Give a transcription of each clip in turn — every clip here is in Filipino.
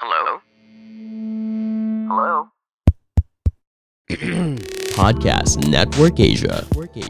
Hello? Hello? Podcast Network Asia.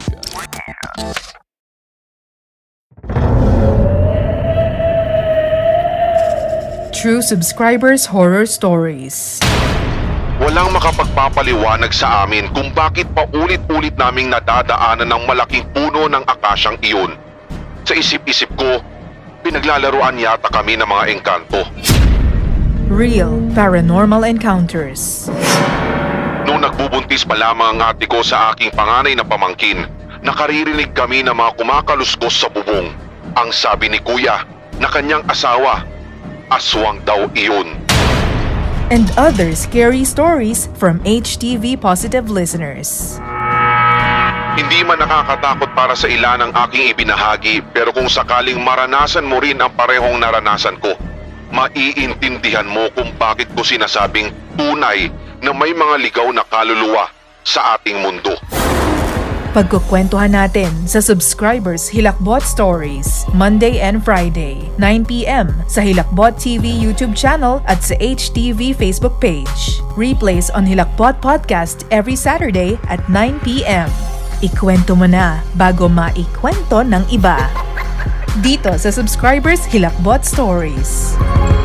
True Subscribers Horror Stories. Walang makapagpapaliwanag sa amin kung bakit paulit-ulit naming nadadaanan ng malaking puno ng akasyang iyon. Sa isip-isip ko, pinaglalaruan yata kami ng mga engkanto. Real Paranormal Encounters. Noong nagbubuntis pa lamang ang ate ko sa aking panganay na pamangkin, nakaririnig kami ng mga kumakaluskos sa bubong. Ang sabi ni Kuya na kanyang asawa, aswang daw iyon. And other scary stories from HTV Positive listeners. Hindi man nakakatakot para sa ilan ang aking ibinahagi, pero kung sakaling maranasan mo rin ang parehong naranasan ko, maiintindihan mo kung bakit ko sinasabing tunay na may mga ligaw na kaluluwa sa ating mundo. Pagkukwentuhan natin sa Subscribers Hilakbot Stories, Monday and Friday, 9 p.m. sa Hilakbot TV YouTube channel at sa HTV Facebook page. Replays on Hilakbot Podcast every Saturday at 9 p.m. Ikwento mo na bago maikwento ng iba. Dito sa Subscribers Hilakbot Stories.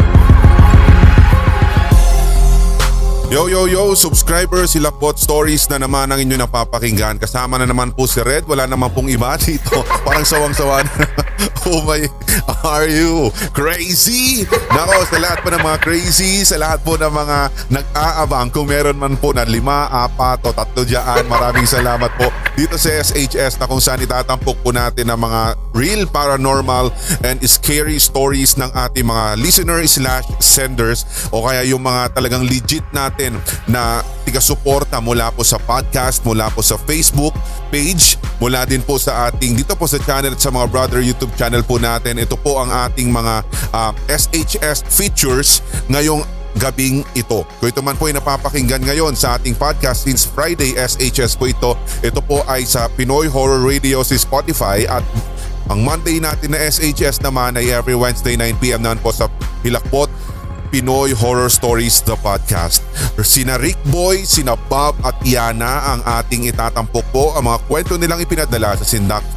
Yo, subscribers, Hilakbot Stories na naman ang inyo napapakinggan. Kasama na naman po si Red, wala naman pong iba dito. Parang sawang-sawa na. Oh my, are you crazy? Nako, sa lahat po ng mga crazy, sa lahat po ng mga nag-aabang, kung meron man po na 5, 4 o 3 dyan, maraming salamat po dito sa SHS na kung saan itatampok po natin ang mga real paranormal and scary stories ng ating mga listeners/senders o kaya yung mga talagang legit natin na tiga-suporta mula po sa podcast, mula po sa Facebook page, mula din po sa ating dito po sa channel at sa mga brother YouTube channel po natin. Ito po ang ating mga SHS features ngayong gabing ito. Kung ito man po ay napapakinggan ngayon sa ating podcast since Friday, SHS po ito. Ito po ay sa Pinoy Horror Radio sa Spotify at ang Monday natin na SHS naman ay every Wednesday 9 p.m. naman po sa Hilakbot Pinoy Horror Stories the Podcast. Sina Rick Boy, sina Bob at Yana ang ating itatampok po. Ang mga kwento nilang ipinadala sa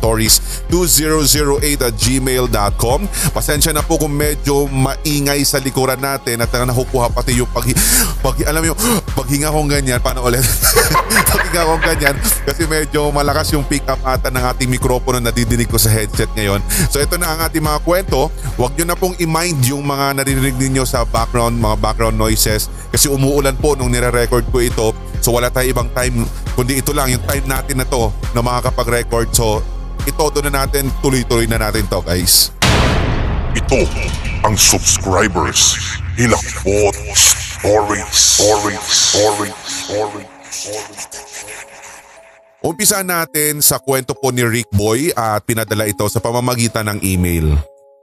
sindakstories2008@gmail.com. Pasensya na po kung medyo maingay sa likuran natin at nakukuha pati yung paghinga kong ganyan. Paano ulit? Paghinga kong ganyan kasi medyo malakas yung pick up ata ng ating mikropono na didinig ko sa headset ngayon. So ito na ang ating mga kwento. Huwag nyo na pong i-mind yung mga naririnig ninyo sa mga background noises kasi umuulan po nung nire-record ko ito. So wala tayo ibang time kundi ito lang yung time natin na to na makakapag-record. So ito doon na natin, tuloy-tuloy na natin to guys. Ito ang Subscribers Hilakbot Stories. Umpisa natin sa kwento po ni Rick Boy at pinadala ito sa pamamagitan ng email.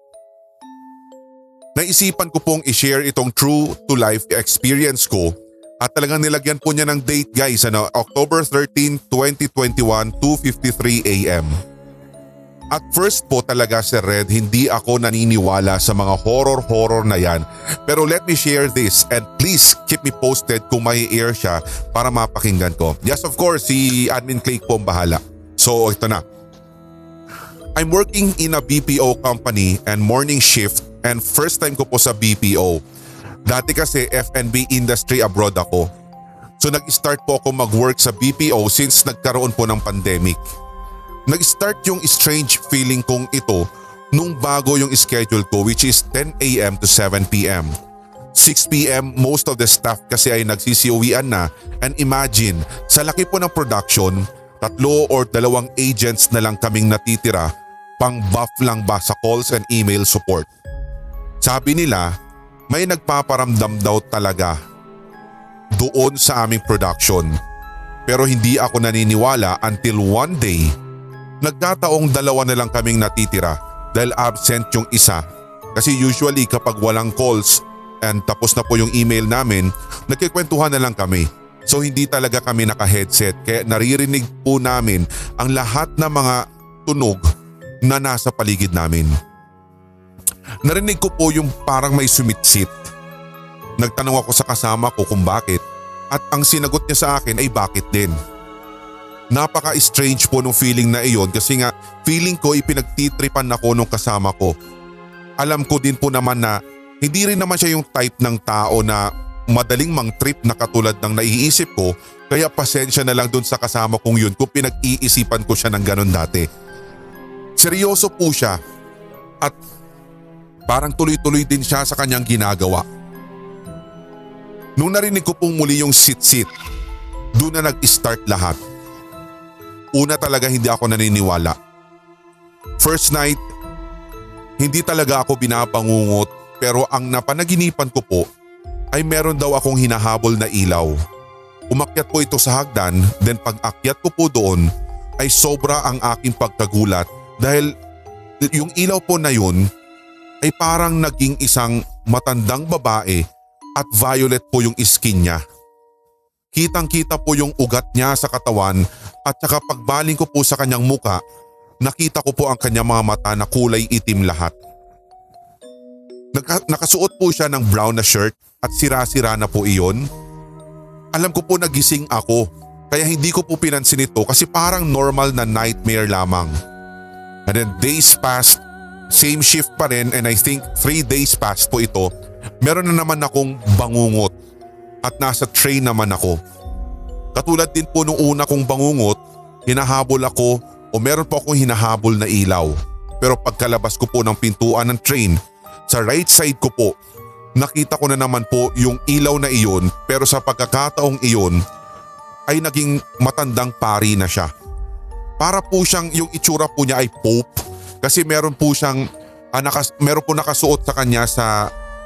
Naisipan ko pong i-share itong true to life experience ko at talagang nilagyan po niya ng date guys, October 13, 2021, 2:53 AM. At first po talaga Sir Red, hindi ako naniniwala sa mga horror na yan. Pero let me share this and please keep me posted kung may air siya para mapakinggan ko. Yes, of course, si Admin Clay po ang bahala. So ito na. I'm working in a BPO company and morning shift and first time ko po sa BPO. Dati kasi F&B industry abroad ako. So nag-start po ako mag-work sa BPO since nagkaroon po ng pandemic. Nag-start yung strange feeling kong ito nung bago yung schedule ko which is 10 a.m. to 7 p.m. 6 p.m. most of the staff kasi ay nagsisiuwian na and imagine sa laki po ng production, 3 or 2 agents na lang kaming natitira pang buff lang ba sa calls and email support. Sabi nila, may nagpaparamdam daw talaga doon sa aming production. Pero hindi ako naniniwala until one day, nagkataong 2 na lang kaming natitira dahil absent yung isa. Kasi usually kapag walang calls and tapos na po yung email namin, nagkikwentuhan na lang kami. So hindi talaga kami naka-headset kaya naririnig po namin ang lahat ng mga tunog na nasa paligid namin. Narinig ko po yung parang may sumitsit Nagtanong ako sa kasama ko kung bakit at ang sinagot niya sa akin ay bakit din. Napaka-strange po nung feeling na iyon kasi nga feeling ko ipinagtitripan ako nung kasama ko. Alam ko din po naman na hindi rin naman siya yung type ng tao na madaling mang-trip na katulad ng naiisip ko, kaya pasensya na lang dun sa kasama kong yun kung pinag-iisipan ko siya ng ganun dati. Seryoso po siya at parang tuloy-tuloy din siya sa kanyang ginagawa. Nung narinig ko pong muli yung sit-sit, doon na nag-start lahat. Una talaga hindi ako naniniwala. First night, hindi talaga ako binabangungot pero ang napanaginipan ko po ay meron daw akong hinahabol na ilaw. Umakyat po ito sa hagdan, then pag akyat ko po doon ay sobra ang aking pagkagulat dahil yung ilaw po na yun ay parang naging isang matandang babae at violet po yung skin niya. Kitang-kita po yung ugat niya sa katawan at saka pagbaling ko po sa kanyang muka, nakita ko po ang kanyang mga mata na kulay itim lahat. Nakasuot po siya ng brown na shirt at sira-sira na po iyon. Alam ko po nagising ako kaya hindi ko po pinansin ito kasi parang normal na nightmare lamang. And then days passed, same shift pa rin and I think 3 days passed po ito. Meron na naman akong bangungot at nasa train naman ako. Katulad din po nung una kong bangungot, hinahabol ako o meron po akong hinahabol na ilaw. Pero pagkalabas ko po ng pintuan ng train, sa right side ko po, nakita ko na naman po yung ilaw na iyon pero sa pagkakataong iyon ay naging matandang pari na siya. Para po siyang yung itsura po niya ay pope kasi meron po siyang meron po nakasuot sa kanya sa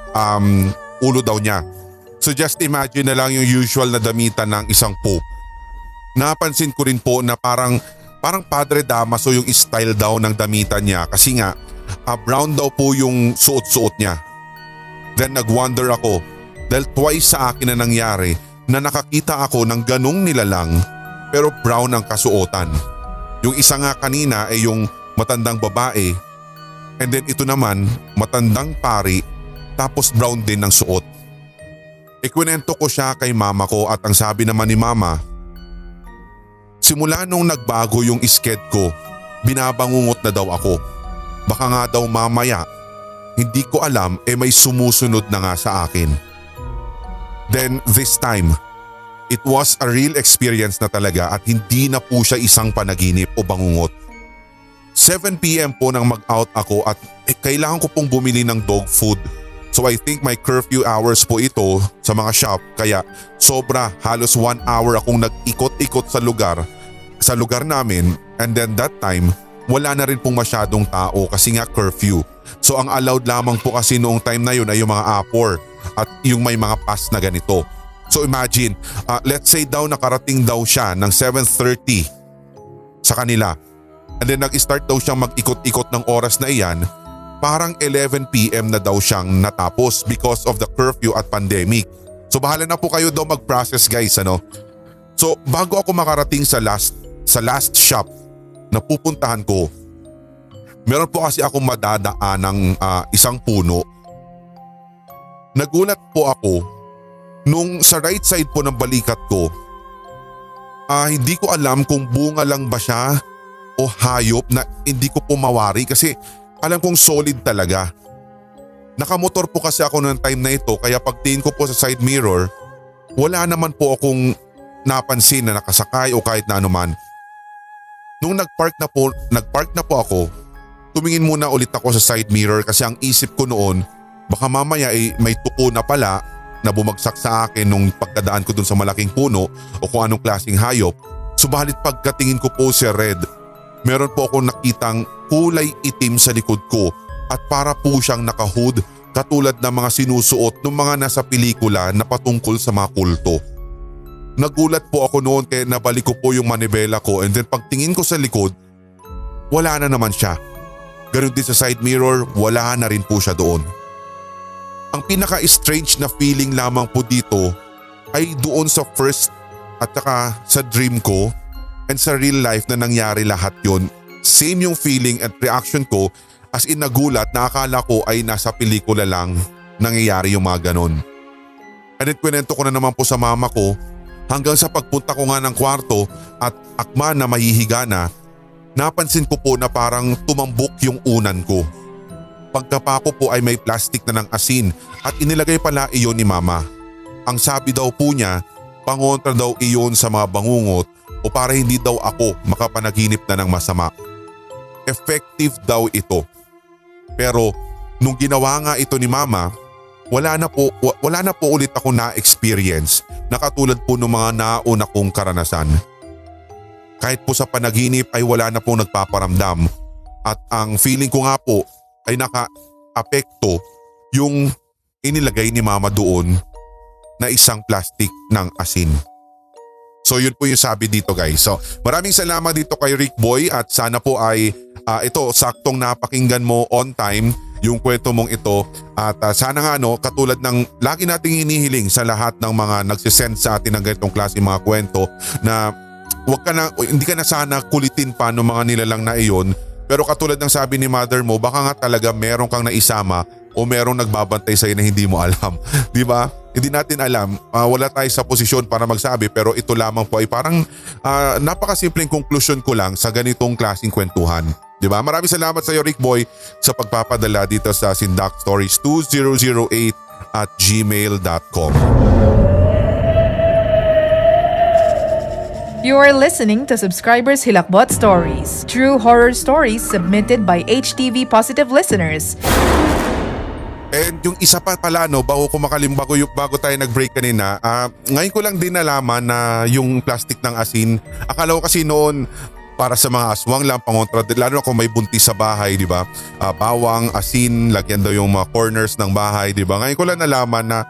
ulo daw niya. So just imagine na lang yung usual na damitan ng isang pope. Napansin ko rin po na parang Padre Damaso yung style daw ng damitan niya kasi nga brown daw po yung suot-suot niya. Then nag-wonder ako dahil twice sa akin na nangyari na nakakita ako ng ganong nilalang pero brown ang kasuotan. Yung isa nga kanina ay yung matandang babae and then ito naman matandang pari tapos brown din ang suot. Ikwinento ko siya kay mama ko at ang sabi naman ni mama, simula nung nagbago yung sked ko, binabangungot na daw ako. Baka nga daw mamaya, hindi ko alam may sumusunod na nga sa akin. Then this time, it was a real experience na talaga at hindi na po siya isang panaginip o bangungot. 7 PM po nang mag-out ako at kailangan ko pong bumili ng dog food. So I think my curfew hours po ito sa mga shop kaya sobra halos 1 hour akong nag-ikot-ikot sa lugar namin and then that time wala na rin pong masyadong tao kasi nga curfew. So ang allowed lamang po kasi noong time na yun ay yung mga apor at yung may mga pass na ganito. So imagine, let's say daw nakarating daw siya ng 7:30 sa kanila and then nag-start daw siyang mag-ikot-ikot ng oras na iyan. Parang 11 PM na daw siyang natapos because of the curfew at pandemic. So bahala na po kayo daw mag-process guys ano. So bago ako makarating sa last shop na pupuntahan ko, meron po kasi akong madadaan ng isang puno. Nagulat po ako nung sa right side po ng balikat ko, hindi ko alam kung bunga lang ba siya o hayop na hindi ko po mawari kasi alam kong solid talaga. Nakamotor po kasi ako noong time na ito kaya pagtingin ko po sa side mirror, wala naman po akong napansin na nakasakay o kahit na anuman. Nung nagpark na po ako, tumingin muna ulit ako sa side mirror kasi ang isip ko noon baka mamaya may tuko na pala na bumagsak sa akin nung pagkadaan ko dun sa malaking puno o kung anong klaseng hayop. Subalit pagkatingin ko po sa red, meron po akong nakitang kulay itim sa likod ko at para po siyang nakahood katulad ng mga sinusuot ng mga nasa pelikula na patungkol sa mga kulto. Nagulat po ako noon kaya nabalik ko po yung manibela ko and then pagtingin ko sa likod, wala na naman siya. Ganun din sa side mirror, wala na rin po siya doon. Ang pinaka-strange na feeling lamang po dito ay doon sa first at saka sa dream ko and sa real life na nangyari lahat yon. Same yung feeling at reaction ko as in nagulat na akala ko ay nasa pelikula lang nangyayari yung mga ganon. And then kwento ko na naman po sa mama ko hanggang sa pagpunta ko nga ng kwarto at akma na mahihiga na, napansin ko po na parang tumambok yung unan ko. Pagkapako po ay may plastic na ng asin at inilagay pala iyon ni mama. Ang sabi daw po niya, pangontra daw iyon sa mga bangungot o para hindi daw ako makapanaginip na ng masama. Effective daw ito. Pero nung ginawa nga ito ni mama, wala na po ulit ako na-experience na katulad po ng mga nauna kong karanasan. Kahit po sa panaginip ay wala na pong nagpaparamdam at ang feeling ko nga po ay naka-apekto yung inilagay ni mama doon na isang plastic ng asin. So yun po yung sabi dito guys. So maraming salamat dito kay Rick Boy at sana po ay ito saktong napakinggan mo on time yung kwento mong ito at sana nga katulad ng lagi nating hinihiling sa lahat ng mga nagsisend sa atin ng ganitong klase mga kwento na hindi ka na sana kulitin pa ng mga nilalang na iyon, pero katulad ng sabi ni mother mo, baka nga talaga meron kang naisama o merong nagbabantay sa'yo na hindi mo alam. Di ba? Hindi natin alam, wala tayo sa posisyon para magsabi, pero ito lamang po ay parang napakasimpleng conclusion ko lang sa ganitong klaseng kwentuhan. Diba? Maraming salamat sa iyo Rick Boy sa pagpapadala dito sa sindakstories2008@gmail.com. You are listening to Subscribers Hilakbot Stories, true horror stories submitted by HTV Positive listeners. And yung isa pa pala bago tayo nag-break kanina, ngayon ko lang din nalaman na yung plastic ng asin, akala ko kasi noon para sa mga aswang lang, pangontra, lalo na kung may buntis sa bahay, di ba? Bawang, asin, lagyan daw yung mga corners ng bahay, di ba? Ngayon ko lang nalaman na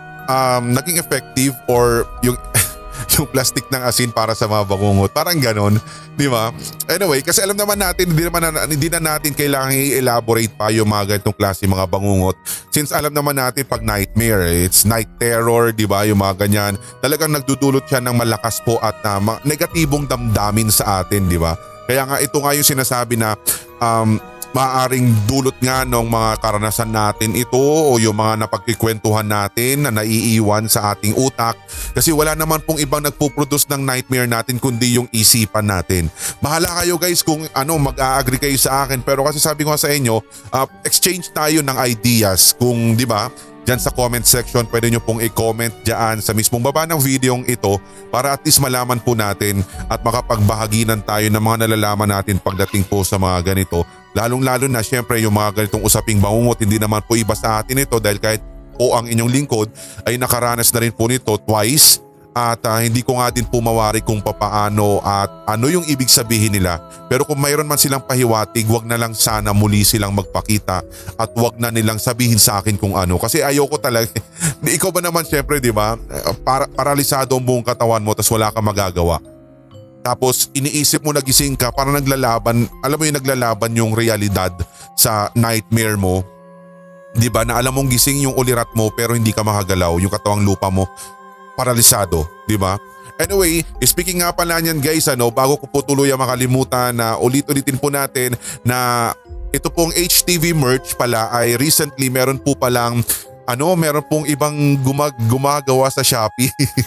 naging effective or yung yung plastic ng asin para sa mga bangungot. Parang ganon, di ba? Anyway, kasi alam naman natin, hindi na natin kailangan i-elaborate pa yung mga ganitong klase mga bangungot. Since alam naman natin pag nightmare, it's night terror, di ba? Yung mga ganyan. Talagang nagdudulot siya ng malakas po at negatibong damdamin sa atin, di ba? Kaya nga ito nga yung sinasabi na maaaring dulot nga ng mga karanasan natin ito o yung mga napagkikwentuhan natin na naiiwan sa ating utak kasi wala naman pong ibang nagpo-produce ng nightmare natin kundi yung isipan natin. Bahala kayo guys kung mag-a-agree kayo sa akin, pero kasi sabi ko sa inyo, exchange tayo ng ideas kung di ba? Diyan sa comment section pwede nyo pong i-comment dyan sa mismong baba ng videong ito para at least malaman po natin at makapagbahaginan tayo ng mga nalalaman natin pagdating po sa mga ganito. Lalong-lalo na syempre yung mga ganitong usaping bangungot, hindi naman po iba sa atin ito dahil kahit po ang inyong lingkod ay nakaranas na rin po nito twice at hindi ko nga din po mawari kung papaano at ano yung ibig sabihin nila. Pero kung mayroon man silang pahiwatig, wag na lang sana muli silang magpakita at wag na nilang sabihin sa akin kung ano. Kasi ayoko talaga. Ikaw ba naman syempre di ba? Paralisado ang buong katawan mo tapos wala kang magagawa. Tapos iniisip mo nagising ka para naglalaban, alam mo yung naglalaban yung realidad sa nightmare mo. Di ba na alam mong gising yung ulirat mo pero hindi ka makagalaw, yung katawang lupa mo paralisado, di ba? Anyway, speaking nga pala niyan guys, bago ko po tuluyan makalimutan na ulit-ulitin po natin na ito pong HTV merch pala ay recently meron po palang meron pong ibang gumagawa sa Shopee.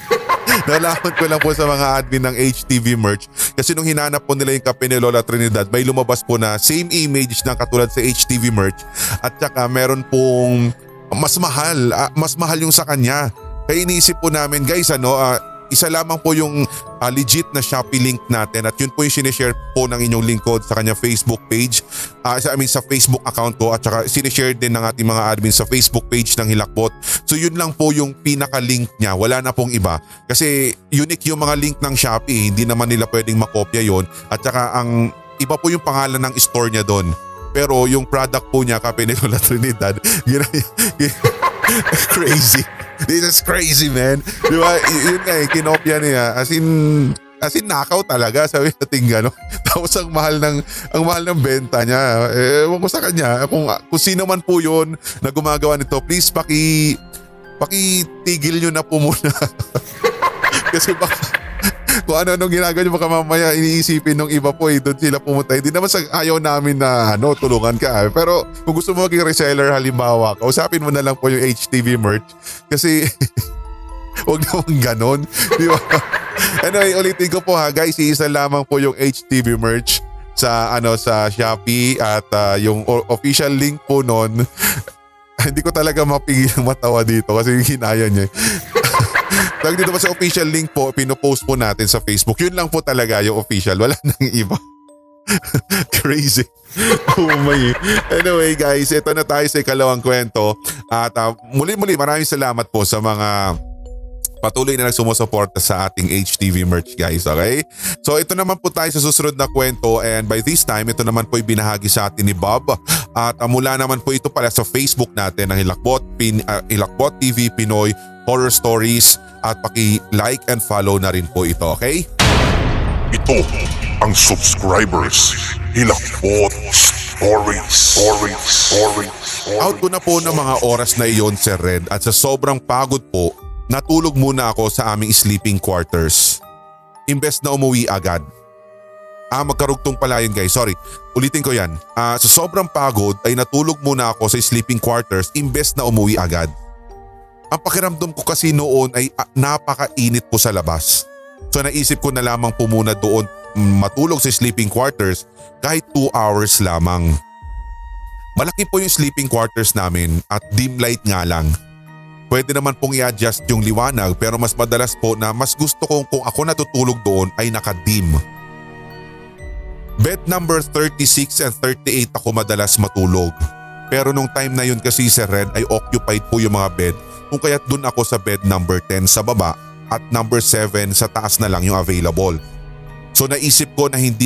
Nalaman ko lang po sa mga admin ng HTV merch kasi nung hinanap po nila yung kape ni Lola Trinidad, may lumabas po na same image na katulad sa HTV merch at saka meron pong mas mahal yung sa kanya. Kaya iniisip po namin guys, isa lamang po yung legit na Shopee link natin at yun po yung sinishare po ng inyong lingkod sa kanyang Facebook page, sa Facebook account ko at saka sinishare din ng ating mga admin sa Facebook page ng Hilakbot. So yun lang po yung pinaka-link niya, wala na pong iba. Kasi unique yung mga link ng Shopee, hindi naman nila pwedeng makopya yon at saka ang iba po yung pangalan ng store niya doon. Pero yung product po niya, kape ni Lola Trinidad, crazy. This is crazy, man. Di ba? Yun nga kinopya niya. As in nakaw talaga. Sabi natin gano'n. Tapos ang mahal ng benta niya. Ewan ko sa kanya. Kung sino man po yun na gumagawa nito, please pakitigil nyo na po muna. Kasi baka kung ano-anong ginagawa nyo, baka mamaya iniisipin ng iba po doon sila pumunta. Hindi naman ayaw namin na tulungan ka. Pero kung gusto mo maging reseller halimbawa, kausapin mo na lang po yung HTV merch. Kasi Huwag naman ganon. Di ba? Anyway, ulitin ko po ha guys, isa lamang po yung HTV merch sa sa Shopee at yung official link po nun. Hindi ko talaga mapigil matawa dito kasi hinaya niya. Tawag dito pa sa official link po, pinopost po natin sa Facebook. Yun lang po talaga yung official. Wala nang iba. Crazy. Oh my. Anyway guys, ito na tayo sa ikalawang kwento. At muli maraming salamat po sa mga patuloy na nagsumusuporta sa ating HTV merch guys, okay? So ito naman po tayo sa susunod na kwento and by this time ito naman po ibinahagi sa atin ni Bob at mula naman po ito pala sa Facebook natin ng Hilakbot TV Pinoy Horror Stories at paki-like and follow na rin po ito, okay? Ito ang subscribers Hilakbot Stories. Out ko na po ng mga oras na iyon, Sir Red, at sa sobrang pagod po, natulog muna ako sa aming sleeping quarters. Imbes na umuwi agad. Magkarugtong pala yun guys, sorry. Ulitin ko yan. Sa sobrang pagod ay natulog muna ako sa sleeping quarters imbes na umuwi agad. Ang pakiramdam ko kasi noon ay napakainit po sa labas. So naisip ko na lamang po muna doon matulog sa sleeping quarters kahit 2 hours lamang. Malaki po yung sleeping quarters namin at dim light nga lang. Pwede naman pong i-adjust yung liwanag pero mas madalas po na mas gusto kong kung ako natutulog doon ay nakadim. Bed number 36 and 38 ako madalas matulog. Pero nung time na yun kasi Sir Red ay occupied po yung mga bed kung kaya't dun ako sa bed number 10 sa baba at number 7 sa taas na lang yung available. So naisip ko na hindi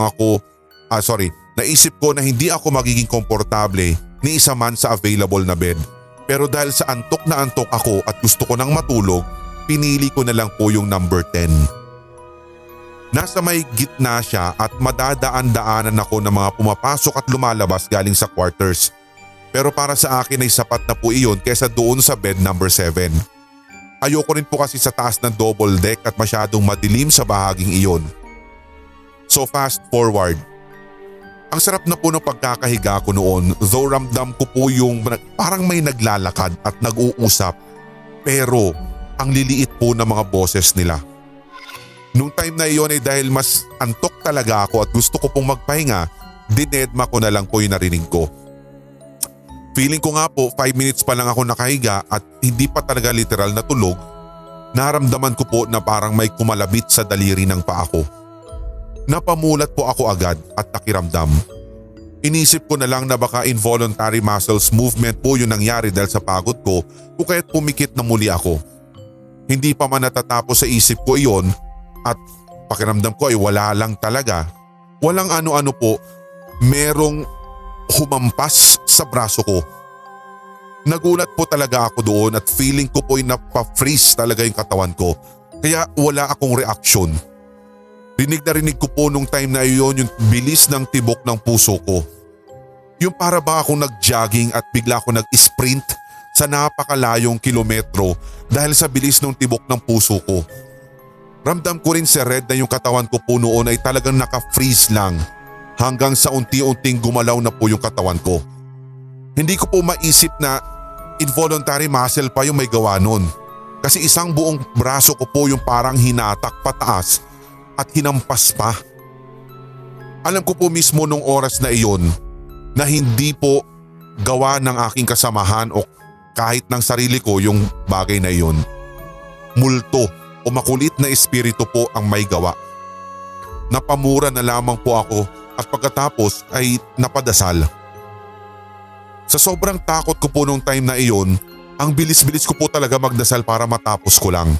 ako magiging komportable ni isa man sa available na bed. Pero dahil sa antok na antok ako at gusto ko nang matulog, pinili ko na lang po yung number 10. Nasa may gitna siya at madadaan-daanan ako ng mga pumapasok at lumalabas galing sa quarters. Pero para sa akin ay sapat na po iyon kaysa doon sa bed number 7. Ayoko rin po kasi sa taas ng double deck at masyadong madilim sa bahaging iyon. So fast forward. Ang sarap na po ng pagkakahiga ko noon, though ramdam ko po yung parang may naglalakad at nag-uusap. Pero ang liliit po ng mga boses nila. Nung time na iyon ay dahil mas antok talaga ako at gusto ko pong magpahinga, dinedma ko na lang po yung narinig ko. Feeling ko nga po 5 minutes pa lang ako nakahiga at hindi pa talaga literal na tulog, naramdaman ko po na parang may kumalabit sa daliri ng paa ko. Napamulat po ako agad at nakiramdam. Inisip ko na lang na baka involuntary muscles movement po yung nangyari dahil sa pagod ko kung kaya't pumikit na muli ako. Hindi pa man natatapos sa isip ko iyon at pakiramdam ko ay wala lang talaga. Walang ano-ano po, merong humampas sa braso ko. Nagulat po talaga ako doon at feeling ko po ay napa-freeze talaga yung katawan ko kaya wala akong reaksyon. Rinig na rinig ko po nung time na iyon yung bilis ng tibok ng puso ko. Yung para ba akong nag-jogging at bigla ako nag-sprint sa napakalayong kilometro dahil sa bilis ng tibok ng puso ko. Ramdam ko rin Sir Red na yung katawan ko po noon ay talagang naka-freeze lang hanggang sa unti-unting gumalaw na po yung katawan ko. Hindi ko po maisip na involuntary muscle pa yung may gawa nun kasi isang buong braso ko po yung parang hinatak pataas at hinampas pa. Alam ko po mismo nung oras na iyon na hindi po gawa ng aking kasamahan o kahit ng sarili ko yung bagay na iyon. Multo o makulit na espiritu po ang may gawa. Napamura na lamang po ako at pagkatapos ay napadasal. Sa sobrang takot ko po nung time na iyon, ang bilis-bilis ko po talaga magdasal para matapos ko lang.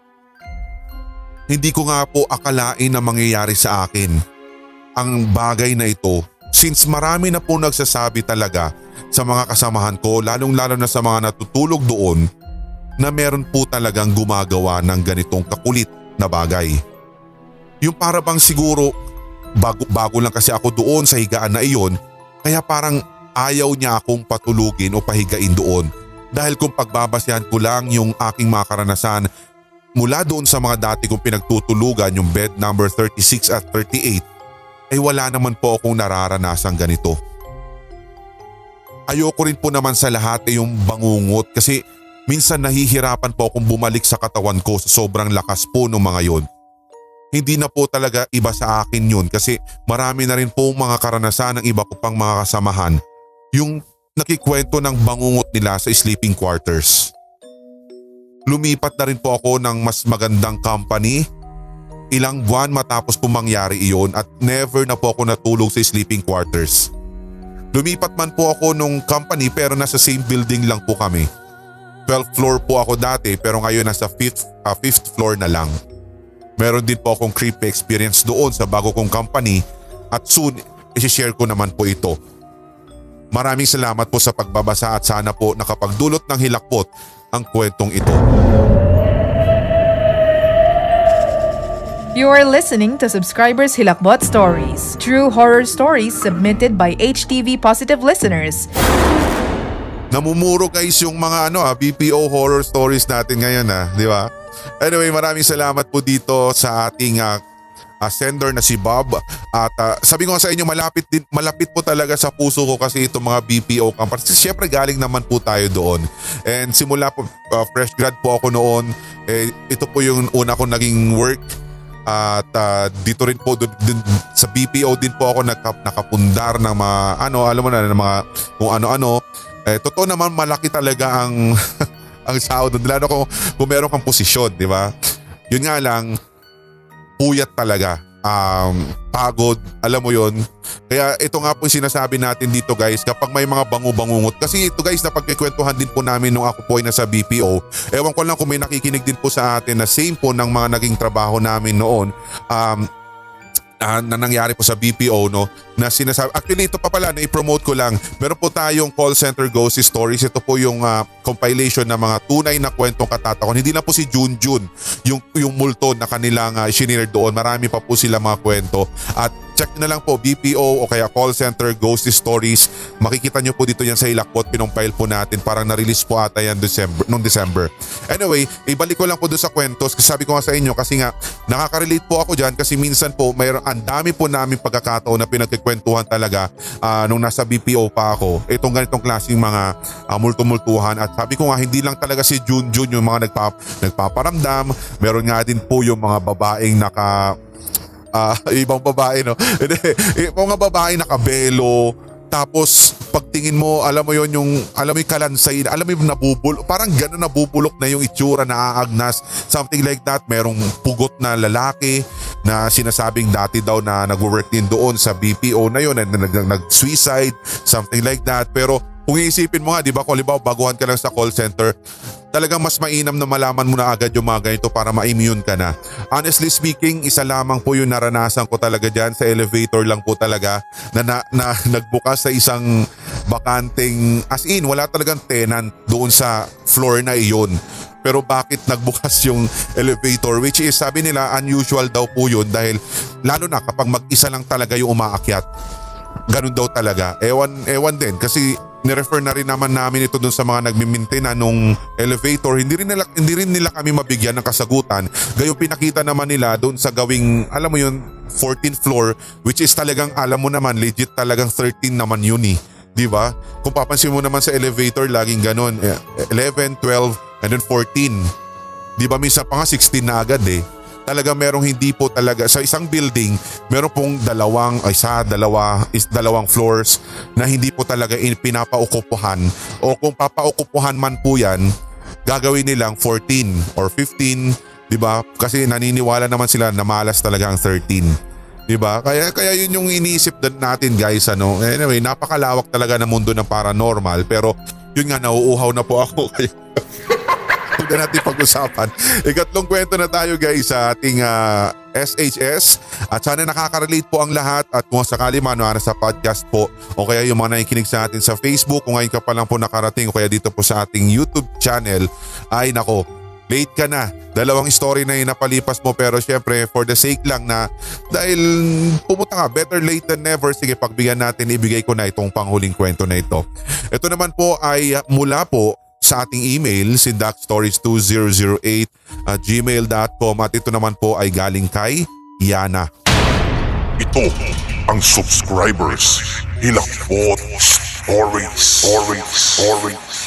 Hindi ko nga po akalain na mangyayari sa akin ang bagay na ito since marami na po nagsasabi talaga sa mga kasamahan ko lalong-lalo na sa mga natutulog doon na meron po talagang gumagawa ng ganitong kakulit na bagay. Yung para bang siguro bago lang kasi ako doon sa higaan na iyon kaya parang ayaw niya akong patulugin o pahigain doon dahil kung pagbabasyahan ko lang yung aking mga karanasan mula doon sa mga dati kong pinagtutulugan yung bed number 36 at 38 ay wala naman po akong nararanasang ganito. Ayoko rin po naman sa lahat yung bangungot kasi minsan nahihirapan po akong bumalik sa katawan ko sa sobrang lakas po ng mga yon. Hindi na po talaga iba sa akin yun kasi marami na rin po mga karanasan ng iba ko pang mga kasamahan yung nakikwento ng bangungot nila sa sleeping quarters. Lumipat na rin po ako ng mas magandang company. Ilang buwan matapos po mangyari iyon at never na po ako natulog sa sleeping quarters. Lumipat man po ako nung company pero nasa same building lang po kami. 12th floor po ako dati pero ngayon nasa 5th floor na lang. Meron din po akong creepy experience doon sa bago kong company at soon isi-share ko naman po ito. Maraming salamat po sa pagbabasa at sana po nakapagdulot ng hilakbot ang kwentong ito. You are listening to Subscribers Hilakbot Stories, true horror stories submitted by HTV Positive listeners. Namumuro guys yung mga BPO horror stories natin ngayon di ba? Anyway, maraming salamat po dito sa ating sender na si Bob at sabi ko sa inyo malapit po talaga sa puso ko kasi itong mga BPO companies. Siyempre galing naman po tayo doon and simula po fresh grad po ako noon ito po yung una kong naging work at dito rin po din, sa BPO din po ako nakapundar ng mga alam mo na ng mga kung ano-ano. Totoo naman malaki talaga ang ang sahod doon lalo kung meron kang posisyon, di ba? Yun nga lang puyat talaga, pagod, alam mo yon. Kaya ito nga po yung sinasabi natin dito guys kapag may mga bangungot kasi ito guys napagkikwentuhan din po namin nung ako po ay nasa BPO. Ewan ko lang kung may nakikinig din po sa atin na same po ng mga naging trabaho namin noon na nangyari po sa BPO na sinasabi. Actually ito pa pala na i-promote ko lang. Meron po tayong call center ghost stories. Ito po yung compilation ng mga tunay na kwentong katatakon. Hindi lang po si Junjun yung multo na kanilang shinare doon. Marami pa po sila mga kwento. At check na lang po BPO o kaya call center ghost stories. Makikita nyo po dito yan sa Hilakbot. Pinompile po natin. Parang na-release po ata yan noong December. Anyway, ibalik ko lang po doon sa kwentos. Kasi sabi ko nga sa inyo kasi nga nakaka-relate po ako dyan kasi minsan po mayroon ang dami po namin pagkakataon na pinagkikwentuhan talaga nung nasa BPO pa ako. Itong ganitong klaseng mga multumultuhan at sabi ko nga hindi lang talaga si Junjun yung mga nagpaparamdam. Meron nga din po yung mga babaeng ibang babae mga babae nakabelo tapos pagtingin mo alam mo yung kalansay alam mo yung nabubulok parang gano'n nabubulok na yung itsura naaagnas something like that. Merong pugot na lalaki na sinasabing dati daw na nag-work din doon sa BPO na yun nag-suicide something like that. Pero kung iisipin mo nga, di ba, kung halimbawa baguhan ka lang sa call center, talagang mas mainam na malaman mo na agad yung mga ganito para ma-immune ka na. Honestly speaking, isa lamang po yung naranasan ko talaga dyan sa elevator lang po talaga na nagbukas sa isang bakanteng, as in wala talagang tenant doon sa floor na iyon. Pero bakit nagbukas yung elevator, which is sabi nila unusual daw po yun dahil lalo na kapag mag-isa lang talaga yung umaakyat. Ganun daw talaga. Ewan din kasi nirefer na rin naman namin ito dun sa mga nagmi-maintain nung elevator. Hindi rin nila kami mabigyan ng kasagutan. Gayong pinakita naman nila dun sa gawing, alam mo yun, 14th floor, which is talagang alam mo naman legit talagang 13 naman yun di ba? Kung papansin mo naman sa elevator laging ganun, 11, 12 and then 14. Di ba minsan pa nga 16 na agad Talaga merong hindi po talaga sa isang building meron pong dalawang floors na hindi po talaga pinapaukupuhan o kung papaukupuhan man po yan gagawin nilang 14 or 15, di ba? Kasi naniniwala naman sila na malas talaga ang 13. Di ba? Kaya yun yung iniisip natin guys Anyway, napakalawak talaga ng mundo ng paranormal pero yun nga nauuhaw na po ako kaya huwag na natin pag-usapan. Ikatlong kwento na tayo guys sa ating SHS at sana nakaka-relate po ang lahat at kung sakali man sa podcast po o kaya yung mga nakikinig sa atin sa Facebook kung ngayon ka pa lang po nakarating o kaya dito po sa ating YouTube channel ay nako, late ka na. 2 story na yung napalipas mo pero syempre for the sake lang na dahil pumunta nga better late than never, sige pagbigyan natin ibigay ko na itong panghuling kwento na ito. Ito naman po ay mula po sa ating email si duckstories2008@gmail.com at ito naman po ay galing kay Yana. Ito ang Subscribers Hilakbot Stories.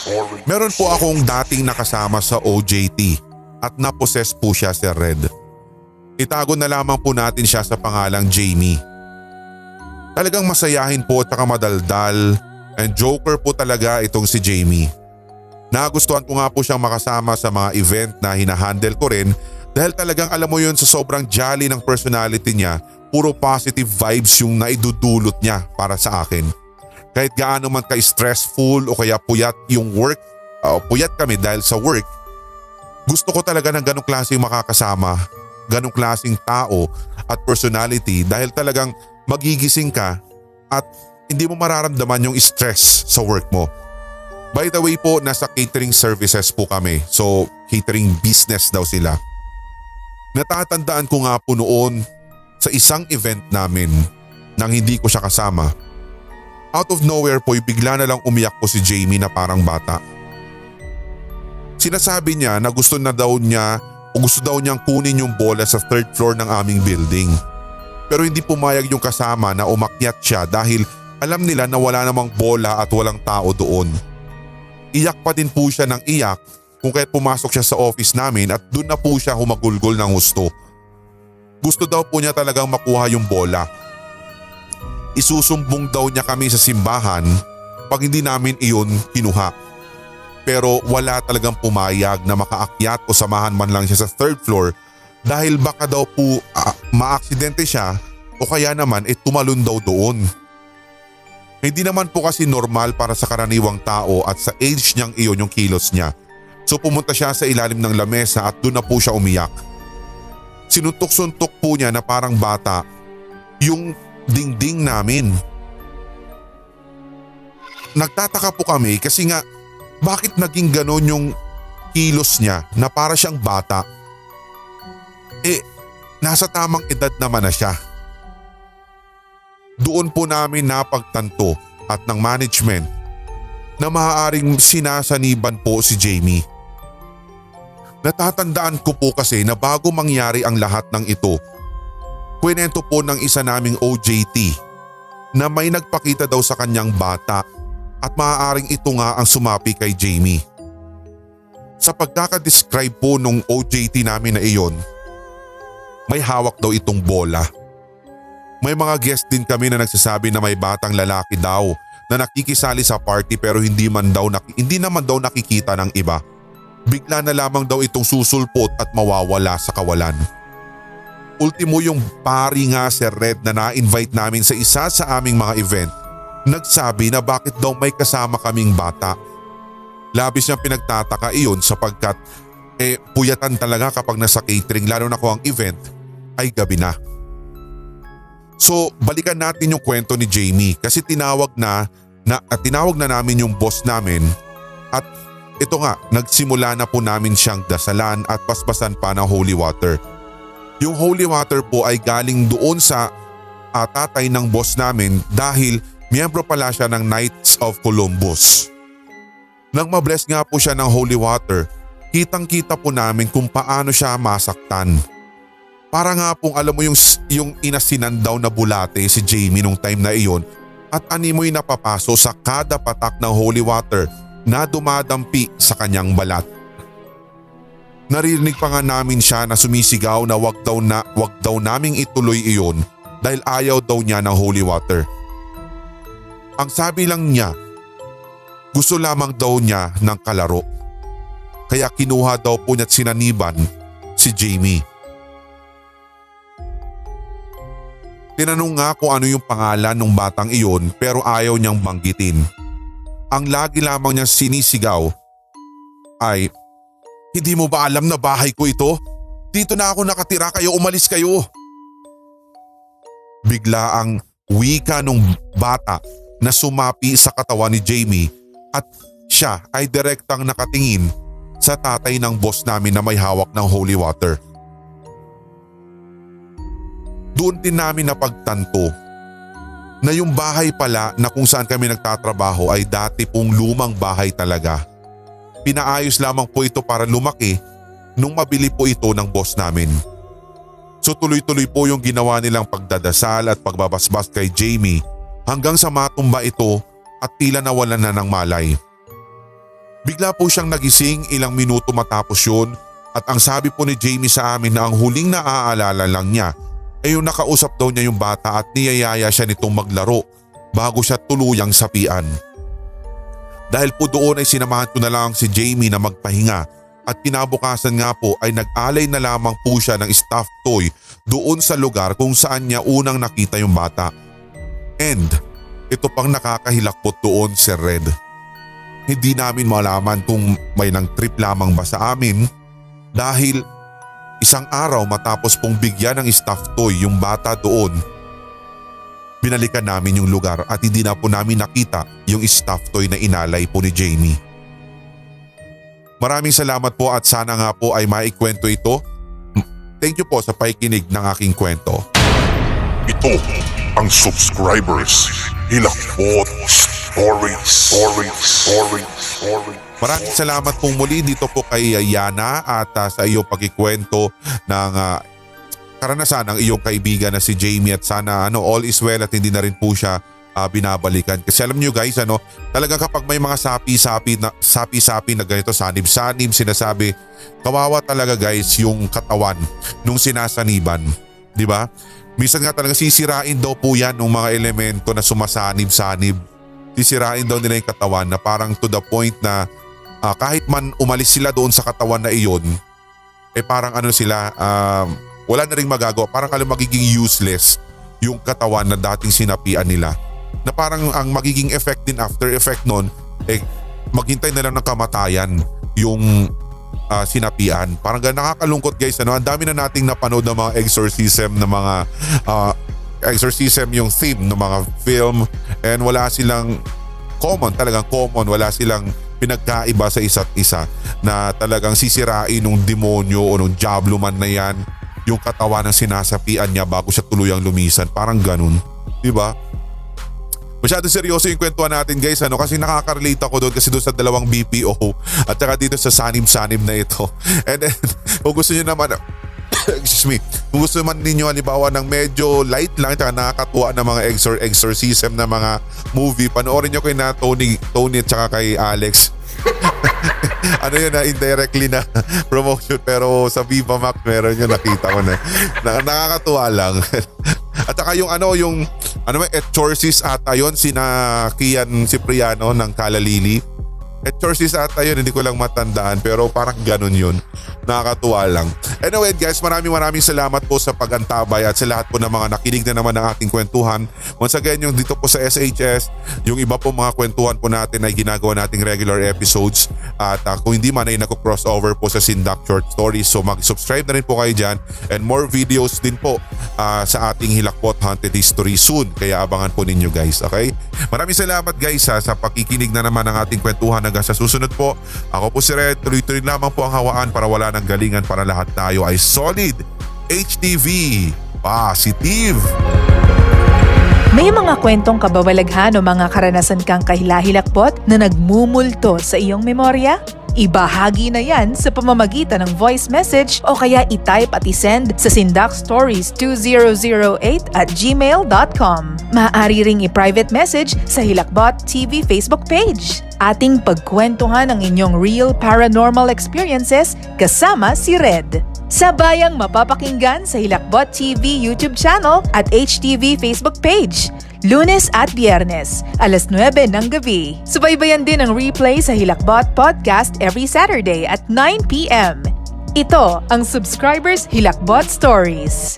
Meron po akong dating nakasama sa OJT at naposes po siya, Sir Red. Itago na lamang po natin siya sa pangalang Jamie. Talagang masayahin po at saka madaldal and joker po talaga itong si Jamie. Nagustuhan ko nga po siyang makasama sa mga event na hinahandle ko rin dahil talagang alam mo yun, sa sobrang jolly ng personality niya, puro positive vibes yung naidudulot niya para sa akin. Kahit gaano man ka-stressful o kaya puyat yung work, puyat kami dahil sa work, gusto ko talaga ng ganong klaseng makakasama, ganong klaseng tao at personality dahil talagang magigising ka at hindi mo mararamdaman yung stress sa work mo. By the way po, nasa catering services po kami. So catering business daw sila. Natatandaan ko nga po noon sa isang event namin nang hindi ko siya kasama. Out of nowhere po, bigla na lang umiyak po si Jamie na parang bata. Sinasabi niya na gusto daw niyang kunin yung bola sa third floor ng aming building. Pero hindi pumayag yung kasama na umakyat siya dahil alam nila na wala namang bola at walang tao doon. Iyak pa din po siya ng iyak kung kaya't pumasok siya sa office namin at doon na po siya humagulgol ng husto. Gusto daw po niya talagang makuha yung bola. Isusumbong daw niya kami sa simbahan pag hindi namin iyon kinuha. Pero wala talagang pumayag na makaakyat o samahan man lang siya sa third floor dahil baka daw po maaksidente siya o kaya naman tumalon daw doon. Hindi naman po kasi normal para sa karaniwang tao at sa age niyang iyon yung kilos niya. So pumunta siya sa ilalim ng lamesa at doon na po siya umiyak. Sinuntok-suntok po niya na parang bata yung dingding namin. Nagtataka po kami kasi nga bakit naging ganon yung kilos niya na para siyang bata? Nasa tamang edad naman na siya. Doon po namin napagtanto at ng management na maaaring sinasaniban po si Jamie. Natatandaan ko po kasi na bago mangyari ang lahat ng ito, kwento po ng isa naming OJT na may nagpakita daw sa kanyang bata at maaaring ito nga ang sumapi kay Jamie. Sa pagkakadescribe po nung OJT namin na iyon, may hawak daw itong bola. May mga guest din kami na nagsasabi na may batang lalaki daw na nakikisali sa party pero hindi naman daw nakikita ng iba. Bigla na lamang daw itong susulpot at mawawala sa kawalan. Ultimo yung pari nga, Sir Red, na na-invite namin sa isa sa aming mga event, nagsabi na bakit daw may kasama kaming bata. Labis niyang pinagtataka iyon sapagkat puyatan talaga kapag nasa catering, lalo na kung ang event ay gabi na. So balikan natin yung kwento ni Jamie kasi tinawag na namin yung boss namin at ito nga, nagsimula na po namin siyang dasalan at paspasan pa ng holy water. Yung holy water po ay galing doon sa tatay ng boss namin dahil miyembro pala siya ng Knights of Columbus. Nang mabless nga po siya ng holy water, kitang-kita po namin kung paano siya masaktan. Para nga pong alam mo yung inasinan daw na bulate si Jamie nung time na iyon at animoy napapaso sa kada patak ng holy water na dumadampi sa kanyang balat. Naririnig pa nga namin siya na sumisigaw na wag daw naming ituloy iyon dahil ayaw daw niya ng holy water. Ang sabi lang niya, gusto lamang daw niya ng kalaro. Kaya kinuha daw po niya at sinaniban si Jamie. Tinanong nga kung ano yung pangalan ng batang iyon pero ayaw niyang banggitin. Ang lagi lamang niyang sinisigaw ay, "Hindi mo ba alam na bahay ko ito? Dito na ako nakatira, kayo umalis kayo." Bigla ang wika ng bata na sumapi sa katawan ni Jamie at siya ay direktang nakatingin sa tatay ng boss namin na may hawak ng holy water. Doon din namin napagtanto na yung bahay pala na kung saan kami nagtatrabaho ay dati pong lumang bahay talaga. Pinaayos lamang po ito para lumaki nung mabili po ito ng boss namin. So tuloy-tuloy po yung ginawa nilang pagdadasal at pagbabasbas kay Jamie hanggang sa matumba ito at tila nawalan na ng malay. Bigla po siyang nagising ilang minuto matapos yun at ang sabi po ni Jamie sa amin na ang huling naaalala lang niya ay yung nakausap daw niya yung bata at niyayaya siya nitong maglaro bago siya tuluyang sapian. Dahil po doon ay sinamahan ko na lang si Jamie na magpahinga at kinabukasan nga po ay nag-alay na lamang po siya ng stuffed toy doon sa lugar kung saan niya unang nakita yung bata. And ito pang nakakahilakbot doon, Sir Red. Hindi namin malaman kung may nang trip lamang ba sa amin dahil isang araw matapos pong bigyan ng stuffed toy yung bata doon, binalikan namin yung lugar at hindi na po namin nakita yung stuffed toy na inalay po ni Jamie. Maraming salamat po at sana nga po ay maikwento ito. Thank you po sa pakikinig ng aking kwento. Ito ang subscribers Hilakbot Stories. Maraming salamat pong muli dito po kay Yana at sa iyong pagkikwento ng karanasan ng iyong kaibigan na si Jamie at sana all is well at hindi na rin po siya binabalikan. Kasi alam niyo guys, talaga kapag may mga sapi-sapi na ganito, sanib-sanib, sinasabi, kawawa talaga guys yung katawan nung sinasaniban. Di ba? Minsan nga talaga sisirain daw po yan ng mga elemento na sumasanib-sanib. Sisirain daw nila yung katawan na parang to the point na kahit man umalis sila doon sa katawan na iyon, parang sila, wala na rin magagawa. Parang magiging useless yung katawan na dating sinapian nila. Na parang ang magiging effect din, after effect nun, maghintay na lang ng kamatayan yung sinapian. Parang nakakalungkot guys. Ang dami na nating napanood ng mga exorcism, ng mga exorcism yung theme ng mga film, and wala silang talagang common, wala silang pinagkaiba sa isa't isa na talagang sisirain ng demonyo o ng diablo man na yan yung katawan ng sinasapian niya bago siya tuluyang lumisan. Parang ganun. Diba? Masyado seryoso yung kwentuhan natin guys kasi nakaka-relate ako doon kasi doon sa dalawang BPO at saka dito sa sanib-sanib na ito. And then kung gusto nyo naman excuse me, kung gusto naman ninyo halimbawa ng medyo light lang at nakakatuwa na mga exorcism na mga movie, panoorin nyo kay na Tony at saka kay Alex. Yun na indirectly na promotion pero sa Viva Max meron yun, nakita ko na. Nakakatuwa lang. At saka yung Exorcist ata yun, sina Kian Cipriano ng Kalalili. Exorcist ata yun, hindi ko lang matandaan pero parang ganun yun. Nakakatuwa lang. Anyway guys, maraming salamat po sa pag-antabay at sa lahat po ng mga nakinig na naman ng ating kwentuhan. Once again, yung dito po sa SHS, yung iba po mga kwentuhan po natin ay ginagawa nating regular episodes. At kung hindi man ay nako-crossover po sa Sindak Short Stories, so mag-subscribe na rin po kayo dyan. And more videos din po sa ating Hilakbot Haunted History soon. Kaya abangan po ninyo guys, okay? Maraming salamat guys sa pakikinig na naman ng ating kwentuhan. Hanggang sa susunod po, ako po si Red. Tuloy-tuloy lamang po ang hawaan para wala ng galingan, para lahat tayo ay solid HTV positive. May mga kwentong kababalaghan o mga karanasan kang kahilahilakbot na nagmumulto sa iyong memorya? Ibahagi na yan sa pamamagitan ng voice message o kaya i-type at i-send sa sindakstories2008@gmail.com. Maaari ring i-private message sa Hilakbot TV Facebook page. Ating pagkwentuhan ang inyong real paranormal experiences kasama si Red. Sabayang mapapakinggan sa Hilakbot TV YouTube channel at HTV Facebook page. Lunes at Biyernes, alas 9 ng gabi. Subaybayan din ang replay sa Hilakbot Podcast every Saturday at 9 p.m. Ito ang Subscribers Hilakbot Stories.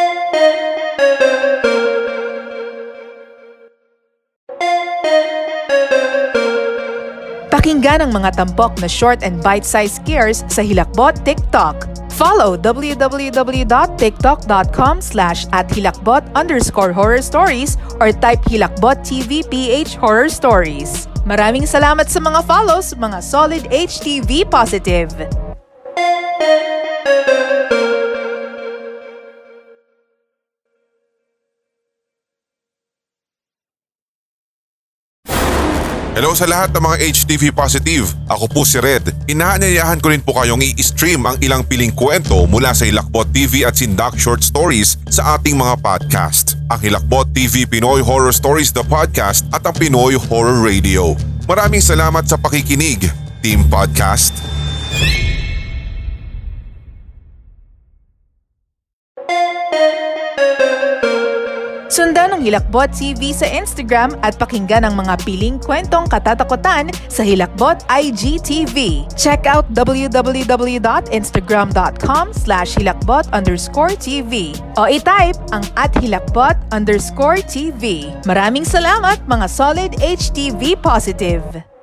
Pakinggan ang mga tampok na short and bite-sized scares sa Hilakbot TikTok. Follow www.tiktok.com/@hilakbot_horror_stories or type Hilakbot TV PH Horror Stories. Maraming salamat sa mga follows, mga solid HTV positive. Hello sa lahat ng mga HTV positive. Ako po si Red. Inaanyayahan ko rin po kayong i-stream ang ilang piling kwento mula sa Hilakbot TV at Sindak Short Stories sa ating mga podcast. Ang Hilakbot TV Pinoy Horror Stories The Podcast at ang Pinoy Horror Radio. Maraming salamat sa pakikinig. Team Podcast. Sundan ang Hilakbot TV sa Instagram at pakinggan ang mga piling kwentong katatakutan sa Hilakbot IGTV. Check out www.instagram.com/hilakbot_TV o i-type ang @hilakbot_TV. Maraming salamat mga solid HTV positive.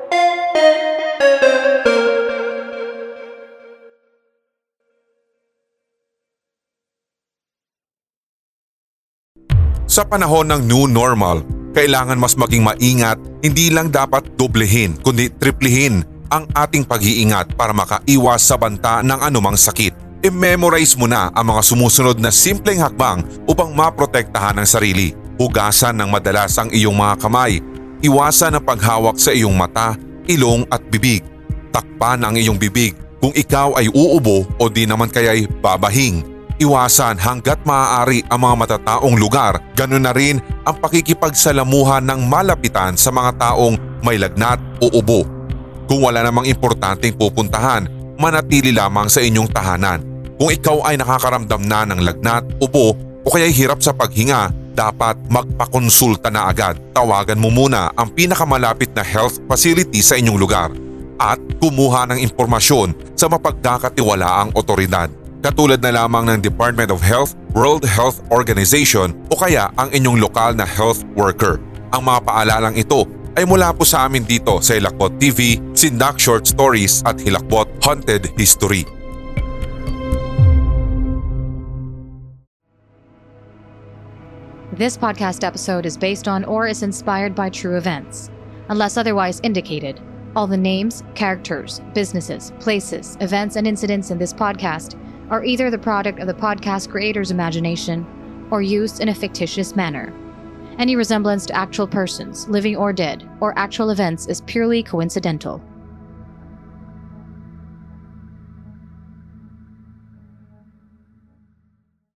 Sa panahon ng new normal, kailangan mas maging maingat, hindi lang dapat doblehin kundi triplihin ang ating pag-iingat para makaiwas sa banta ng anumang sakit. I-memorize mo na ang mga sumusunod na simpleng hakbang upang maprotektahan ang sarili. Hugasan ng madalas ang iyong mga kamay. Iwasan ang paghawak sa iyong mata, ilong at bibig. Takpan ang iyong bibig kung ikaw ay uubo o di naman kaya'y babahing. Iwasan hanggat maaari ang mga matataong lugar, ganoon na rin ang pakikipagsalamuhan ng malapitan sa mga taong may lagnat o ubo. Kung wala namang importanteng pupuntahan, manatili lamang sa inyong tahanan. Kung ikaw ay nakakaramdam na ng lagnat, ubo o kaya'y hirap sa paghinga, dapat magpakonsulta na agad. Tawagan mo muna ang pinakamalapit na health facility sa inyong lugar at kumuha ng impormasyon sa mapagkakatiwalaang otoridad. Katulad na lamang ng Department of Health, World Health Organization o kaya ang inyong lokal na health worker. Ang mga paalalang ito ay mula po sa amin dito sa Hilakbot TV, Sindak Short Stories at Hilakbot Haunted History. This podcast episode is based on or is inspired by true events. Unless otherwise indicated, all the names, characters, businesses, places, events, and incidents in this podcast are either the product of the podcast creator's imagination or used in a fictitious manner. Any resemblance to actual persons, living or dead, or actual events is purely coincidental.